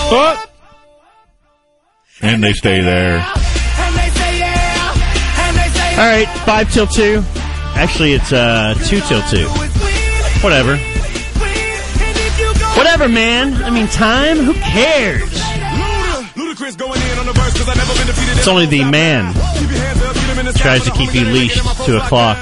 What? And they stay there. All right, 5 till 2. Actually, it's 2 till 2. Whatever. Whatever, man. I mean, time? Who cares? It's only the man tries to keep you leashed to a clock.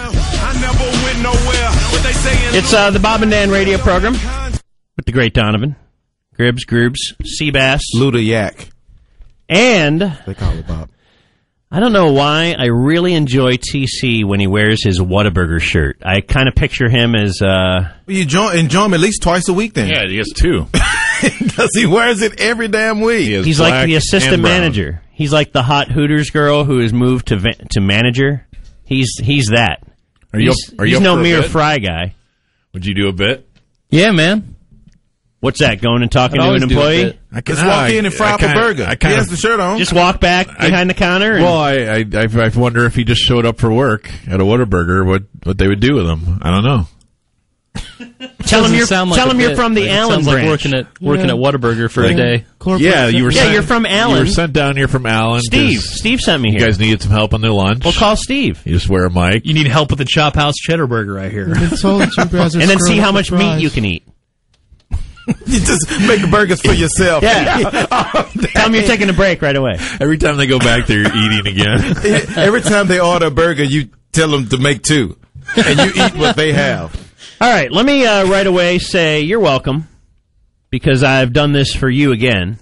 It's the Bob and Dan radio program with the great Donovan, Gribbs, Seabass, Luda Yak. And They call it Bob. I don't know why I really enjoy TC when he wears his Whataburger shirt. I kind of picture him as... You enjoy him at least twice a week then. Yeah, he has two. Because he wears it every damn week. He's like the assistant manager. He's like the hot Hooters girl who has moved to manager. He's that. He's no mere fry guy. Would you do a bit? Yeah, man. What's that, going and talking to an employee? Just walk in and fry up a burger. He has the shirt on. Just walk back behind the counter? Well, I wonder if he just showed up for work at a Whataburger, what they would do with him. I don't know. Tell him you're from the Allen branch. Sounds like working at Whataburger for a day. Yeah, you're from Allen. You were sent down here from Allen. Steve sent me here. You guys needed some help on their lunch. Well, call Steve. You just wear a mic. You need help with the Chop House Cheddar Burger, I hear. And then see how much meat you can eat. You just make the burgers for yourself. Yeah. Tell them you're taking a break right away. Every time they go back, they're eating again. Every time they order a burger, you tell them to make two. And you eat what they have. All right, let me right away say you're welcome, because I've done this for you again.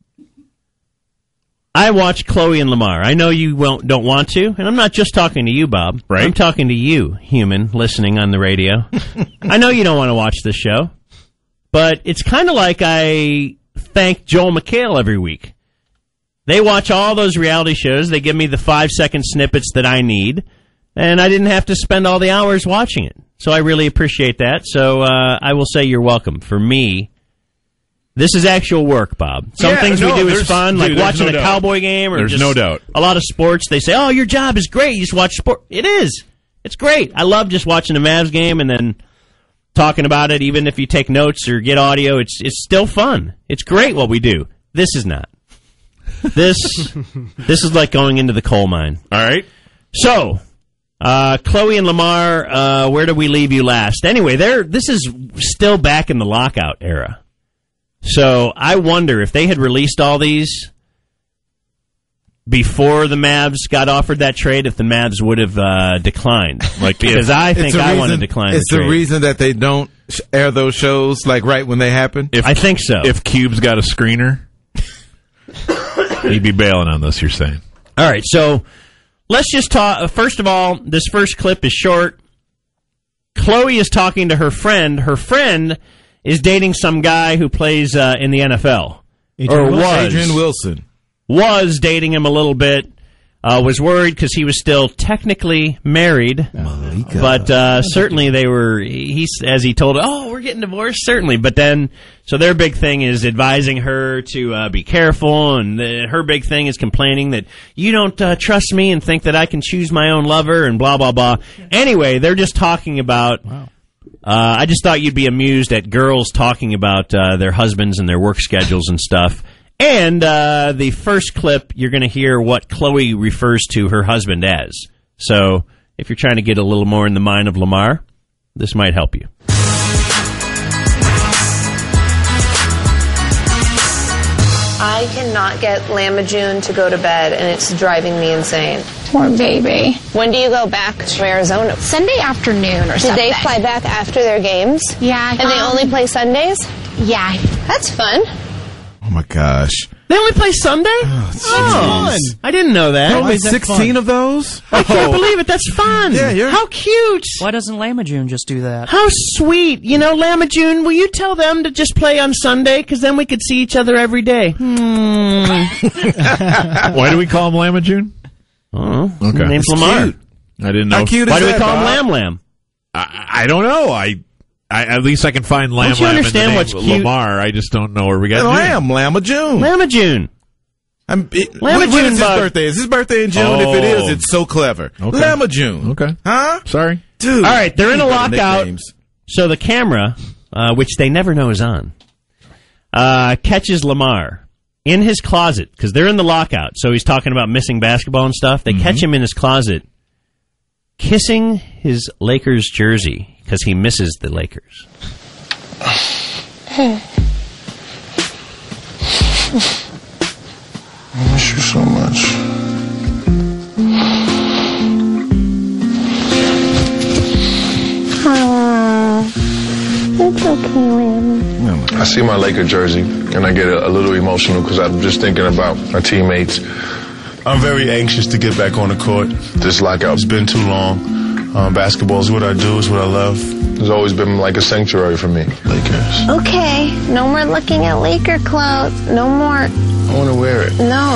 I watch Chloe and Lamar. I know you don't want to, and I'm not just talking to you, Bob. Right. I'm talking to you, human, listening on the radio. I know you don't want to watch this show, but it's kind of like I thank Joel McHale every week. They watch all those reality shows. They give me the 5-second snippets that I need, and I didn't have to spend all the hours watching it. So I really appreciate that. So I will say you're welcome. For me, this is actual work, Bob. Some things we do is fun, like watching a Cowboy game or there's just no doubt. A lot of sports. They say, oh, your job is great. You just watch sport. It is. It's great. I love just watching a Mavs game and then talking about it. Even if you take notes or get audio, it's still fun. It's great what we do. This is not. This is like going into the coal mine. All right. So... Chloe and Lamar, where did we leave you last? Anyway, this is still back in the lockout era. So I wonder if they had released all these before the Mavs got offered that trade, if the Mavs would have declined. Because I think I want to decline It's the reason that they don't air those shows like right when they happen? I think so. If Cube's got a screener, he'd be bailing on this, you're saying. All right, so... let's just talk. First of all, this first clip is short. Chloe is talking to her friend. Her friend is dating some guy who plays in the NFL. Adrian Wilson. Was dating him a little bit. Was worried because he was still technically married. Malika. But certainly they were, as he told her, oh, we're getting divorced, certainly. But then, so their big thing is advising her to be careful, and her big thing is complaining that you don't trust me and think that I can choose my own lover and blah, blah, blah. Anyway, they're just talking about... Wow. I just thought you'd be amused at girls talking about their husbands and their work schedules and stuff. And the first clip, you're going to hear what Chloe refers to her husband as. So if you're trying to get a little more in the mind of Lamar, this might help you. I cannot get Lamajune to go to bed, and it's driving me insane. Poor baby. When do you go back to Arizona? Sunday afternoon or something. Did they fly back after their games? Yeah. And they only play Sundays? Yeah. That's fun. Oh, my gosh. They only play Sunday? Oh, I didn't know that. Only 16 of those? I can't believe it. That's fun. Yeah, how cute. Why doesn't Lamajune just do that? How sweet. You know, Lamajune, will you tell them to just play on Sunday? Because then we could see each other every day. Why do we call him Lamajune? Oh, okay. Name's Lamar. Cute. I didn't know. How cute Why is do we that, call him Bob? Lam Lam? I don't know. I at least I can find Lam Don't you Lam in the understand name what's cute? Lamar. I just don't know where we got Lamajune. Lamajune. When Lamajune is his birthday? Is his birthday in June? If it is, it's so clever. Okay. Lamajune. Okay. Huh? Sorry. Dude. All right, they're in a Better lockout. nicknames. So the camera, which they never know is on, catches Lamar. in his closet, because they're in the lockout, so he's talking about missing basketball and stuff. They catch him in his closet kissing his Lakers jersey because he misses the Lakers. I miss you so much. It's okay, Lamb. I see my Laker jersey and I get a little emotional because I'm just thinking about my teammates. I'm very anxious to get back on the court. This lockout's been too long. Basketball is what I do, is what I love. It's always been like a sanctuary for me. Lakers. Okay, no more looking at Laker clothes. No more. I want to wear it. No.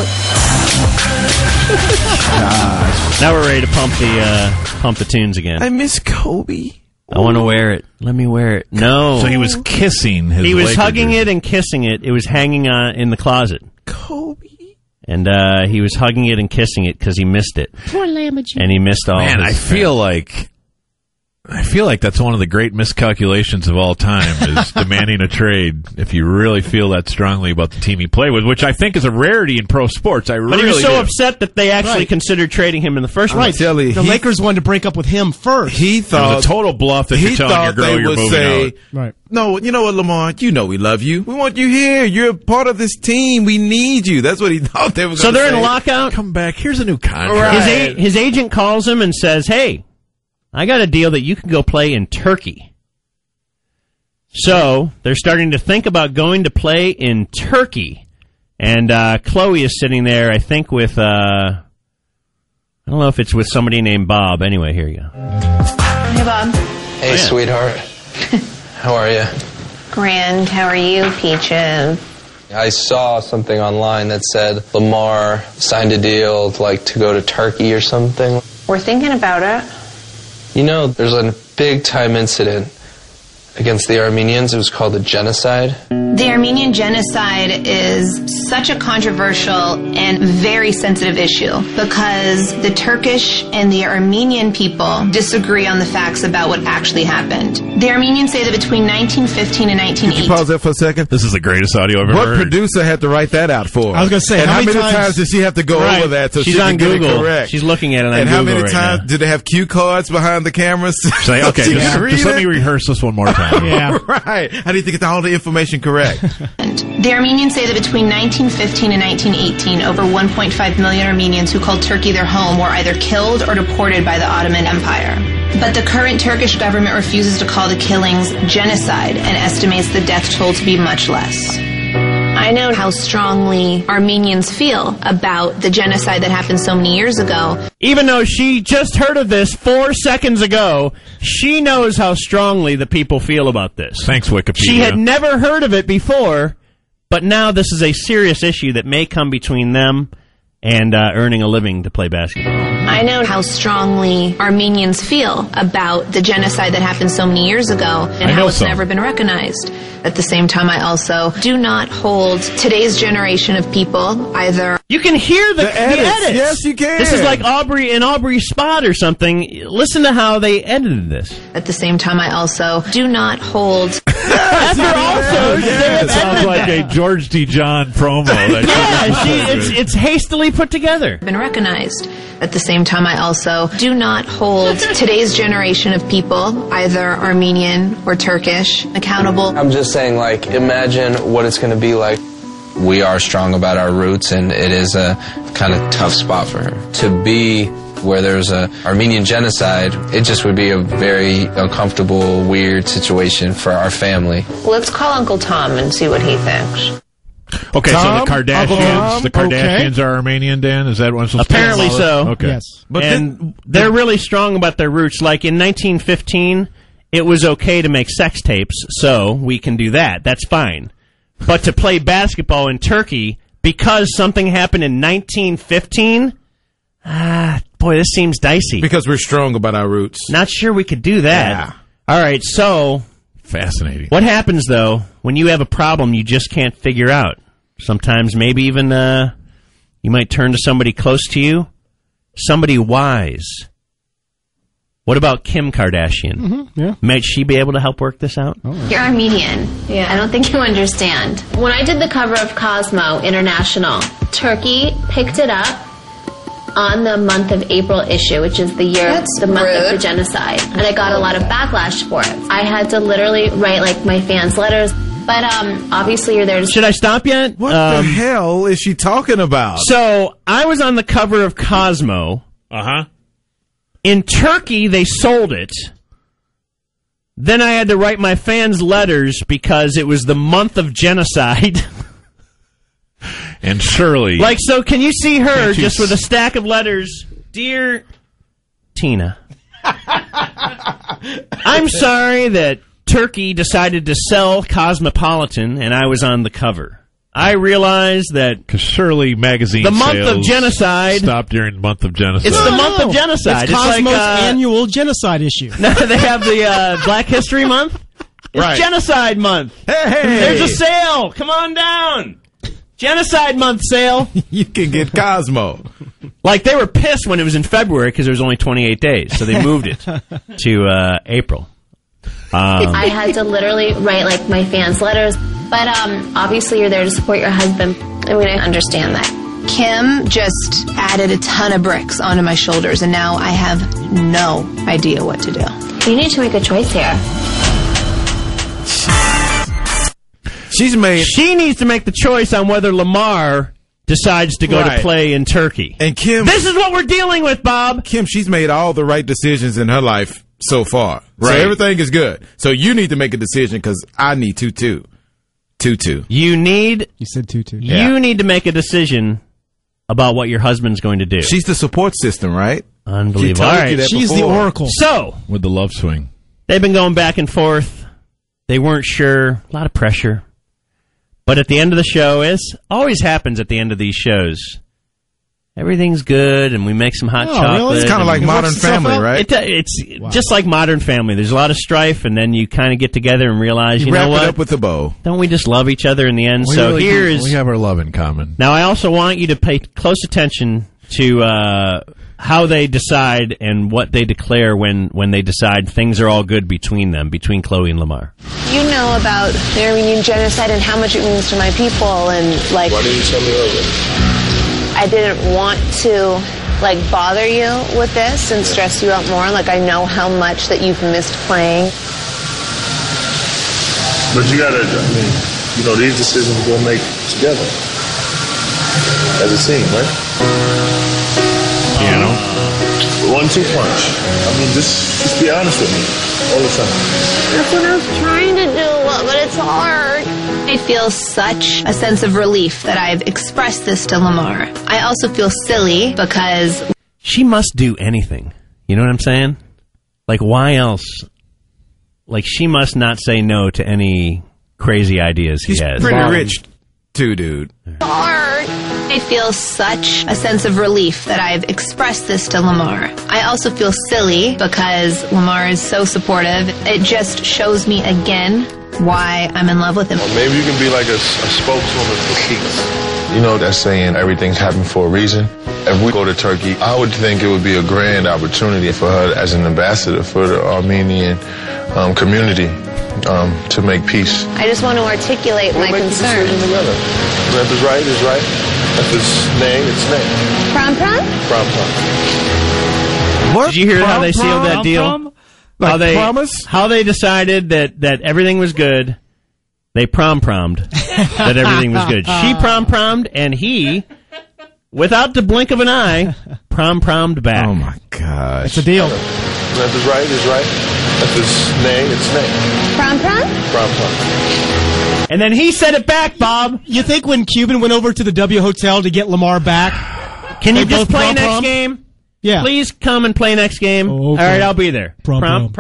Now we're ready to pump the tunes again. I miss Kobe. I want to wear it. Let me wear it. No. So he was kissing his He was Laker hugging jersey. it and kissing it. It was hanging in the closet. Kobe. And he was hugging it and kissing it because he missed it. Poor Lamb. And he missed all Man, his I feel like that's one of the great miscalculations of all time is demanding a trade if you really feel that strongly about the team you play with, which I think is a rarity in pro sports. But he was so upset that they actually considered trading him in the first place. The Lakers wanted to break up with him first. He It thought was a total bluff that you're telling your girl you're moving out. Right. No, you know what, Lamar? You know we love you. We want you here. You're a part of this team. We need you. That's what he thought they were going to say. So they're in a lockout. Come back. Here's a new contract. Right. His agent calls him and says, "Hey, I got a deal that you can go play in Turkey." So they're starting to think about going to play in Turkey. And Chloe is sitting there, I think, with, I don't know if it's with somebody named Bob. Anyway, here you go. Hey, Bob. Hey, sweetheart. How are you? Grand. How are you, Peaches? I saw something online that said Lamar signed a deal to go to Turkey or something. We're thinking about it. You know, there's a big-time incident against the Armenians. It was called the genocide. The Armenian genocide is such a controversial and very sensitive issue because the Turkish and the Armenian people disagree on the facts about what actually happened. The Armenians say that between 1915 and 1918... Pause that for a second. This is the greatest audio I've ever What heard. producer had to write that out for her? I was going to say, and how many times did she have to go over that so She's she on could get Google. it correct? She's looking at it on and Google how many right times now. did they have cue cards behind the cameras? Say, okay, just let me rehearse this one more time. Yeah. Right. I need to get all the information correct. The Armenians say that between 1915 and 1918, over 1.5 million Armenians who called Turkey their home were either killed or deported by the Ottoman Empire. But the current Turkish government refuses to call the killings genocide and estimates the death toll to be much less. I know how strongly Armenians feel about the genocide that happened so many years ago. Even though she just heard of this 4 seconds ago, she knows how strongly the people feel about this. Thanks, Wikipedia. She had never heard of it before, but now this is a serious issue that may come between them and earning a living to play basketball. I know how strongly Armenians feel about the genocide that happened so many years ago and how it's never been recognized. At the same time, I also do not hold today's generation of people either. You can hear the edits. Yes, you can. This is like Aubrey's spot or something. Listen to how they edited this. At the same time, I also do not hold. It sounds like a George D. John promo. It's hastily put together. Been recognized. At the same time, I also do not hold today's generation of people, either Armenian or Turkish, accountable. I'm just saying, imagine what it's going to be like. We are strong about our roots, and it is a kind of tough spot for her. To be where there's a Armenian genocide, it just would be a very uncomfortable, weird situation for our family. Let's call Uncle Tom and see what he thinks. Okay, Tom? so the Kardashians are Armenian, Dan? Is that what I'm supposed to Apparently so. Okay. Yes. But and they're really strong about their roots. Like in 1915, it was okay to make sex tapes, so we can do that. That's fine. But to play basketball in Turkey because something happened in 1915, boy, this seems dicey. Because we're strong about our roots. Not sure we could do that. Yeah. All right, so Fascinating. what happens, though, when you have a problem you just can't figure out? Sometimes maybe even you might turn to somebody close to you, somebody wise. What about Kim Kardashian? Mm-hmm, yeah. Might she be able to help work this out? You're Armenian. Yeah. I don't think you understand. When I did the cover of Cosmo International, Turkey picked it up on the month of April issue, which is the month of the genocide. And I got a lot of backlash for it. I had to literally write like my fans' letters. But obviously you're there to... Should I stop yet? What the hell is she talking about? So, I was on the cover of Cosmo. Uh-huh. In Turkey, they sold it. Then I had to write my fans letters because it was the month of genocide. And Shirley... Like, so can you see her just with a stack of letters? Dear Tina, I'm sorry that Turkey decided to sell Cosmopolitan and I was on the cover. I realized that... Because Shirley magazine the month of genocide... stopped during the month of genocide. It's the month of genocide. It's Cosmo's annual genocide issue. No, they have the Black History Month. It's Genocide Month. Hey! There's a sale. Come on down. Genocide Month sale. You can get Cosmo. Like, they were pissed when it was in February because there was only 28 days, so they moved it to April. I had to literally write like my fans' letters. But obviously you're there to support your husband. I mean, I understand that. Kim just added a ton of bricks onto my shoulders, and now I have no idea what to do. You need to make a choice here. She needs to make the choice on whether Lamar decides to go to play in Turkey. And Kim... This is what we're dealing with, Bob. Kim, she's made all the right decisions in her life so far. Right. So everything is good. So you need to make a decision because I need to, too. You need... You said 2-2. You need to make a decision about what your husband's going to do. She's the support system, right? Unbelievable. All right. She's the oracle. So... With the love swing. They've been going back and forth. They weren't sure. A lot of pressure. But at the end of the show, as always happens at the end of these shows, everything's good, and we make some hot chocolate. Really? It's kind of like Modern Family, right? It's just like Modern Family. There's a lot of strife, and then you kind of get together and realize, you know what? Wrap it up with a bow. Don't we just love each other in the end? We have our love in common. Now, I also want you to pay close attention to how they decide and what they declare when they decide things are all good between them, between Chloe and Lamar. You know about the Armenian genocide and how much it means to my people, and like... Why didn't you tell me earlier? I didn't want to like bother you with this and stress you out more. Like, I know how much that you've missed playing. But you gotta, these decisions we'll make together as a team, right? 1-2 punch. I mean, just be honest with me all the time. That's what I was trying to do, but it's hard. I feel such a sense of relief that I've expressed this to Lamar. I also feel silly because... She must do anything. You know what I'm saying? Like, why else? Like, she must not say no to any crazy ideas he has. He's pretty rich, too, dude. Hard. I feel such a sense of relief that I've expressed this to Lamar. I also feel silly because Lamar is so supportive. It just shows me again why I'm in love with him. Well, maybe you can be like a spokeswoman for peace. You know that saying, everything's happened for a reason? If we go to Turkey, I would think it would be a grand opportunity for her as an ambassador for the Armenian community to make peace. I just want to articulate my concern. If it's right, it's right. If it's nay, it's nay. Prom prom? Prom prom. What? Did you hear how they sealed that deal? Like promise? How they decided that everything was good. They prom-prommed that everything was good. She prom-prommed, and he, without the blink of an eye, prom-prommed back. Oh, my gosh. It's a deal. If it's right, it's right. If it's nay, it's nay. Prom prom? Prom prom. And then he said it back, Bob. You think when Cuban went over to the W Hotel to get Lamar back... Can you just play next game? Yeah. Please come and play next game. Oh, okay. All right, I'll be there. Prom.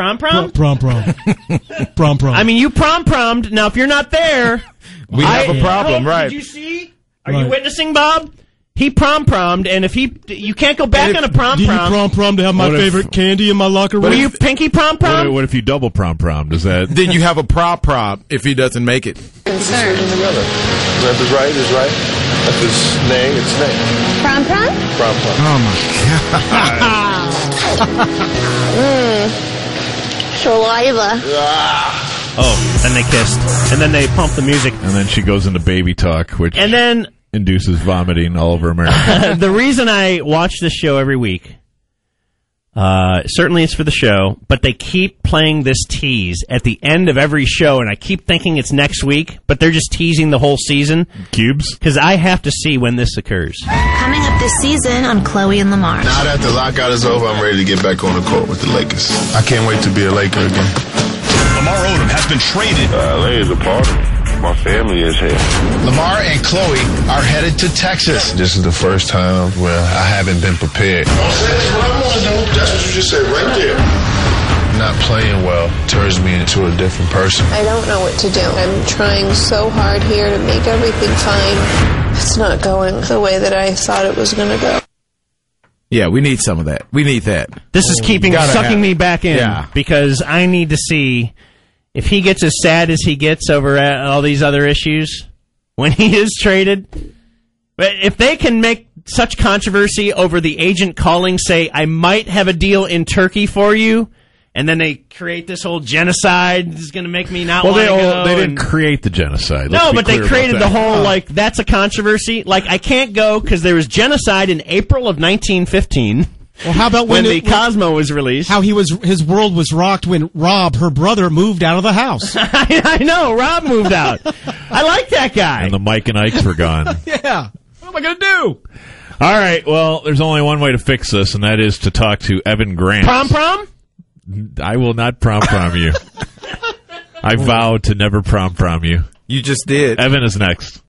I mean, you prom-prommed. Now, if you're not there... we have a problem, right? Did you see? Are you witnessing, Bob? He prom-prommed, and if you can't go back on a prom-prom. Do you prom-prom to have my favorite candy in my locker room? Were you pinky prom-prom? What if you double prom-prom? Does that... Then you have a prom if he doesn't make it. Concern. If it's right, it's right. If it's nay, it's nay. Prom prom? Prom prom. Oh, my God. Saliva. Oh, then they kissed. And then they pumped the music. And then she goes into baby talk, which And then induces vomiting all over America. the reason I watch this show every week, certainly it's for the show, but they keep playing this tease at the end of every show, and I keep thinking it's next week, but they're just teasing the whole season. Cubes? Because I have to see when this occurs. Coming up this season on Chloe and Lamar. Now that the lockout is over, I'm ready to get back on the court with the Lakers. I can't wait to be a Laker again. Lamar Odom has been traded. LA is a part of it. My family is here. Lamar and Chloe are headed to Texas. This is the first time where I haven't been prepared. That's what I want to do. That's what you just said right there. Not playing well turns me into a different person. I don't know what to do. I'm trying so hard here to make everything fine. It's not going the way that I thought it was going to go. Yeah, we need some of that. We need that. This is sucking me back in because I need to see if he gets as sad as he gets over all these other issues when he is traded. But if they can make such controversy over the agent calling, say, I might have a deal in Turkey for you, and then they create this whole genocide, this is going to make me not want to go. They didn't create the genocide. No, but they created the whole, that's a controversy. Like, I can't go because there was genocide in April of 1915. Well, how about when the Cosmo was released? How his world was rocked when Rob, her brother, moved out of the house. I know, Rob moved out. I like that guy. And the Mike and Ikes were gone. Yeah. What am I going to do? All right, well, there's only one way to fix this, and that is to talk to Evan Grant. Prom? I will not prom you. I vow to never prom you. You just did. Evan is next.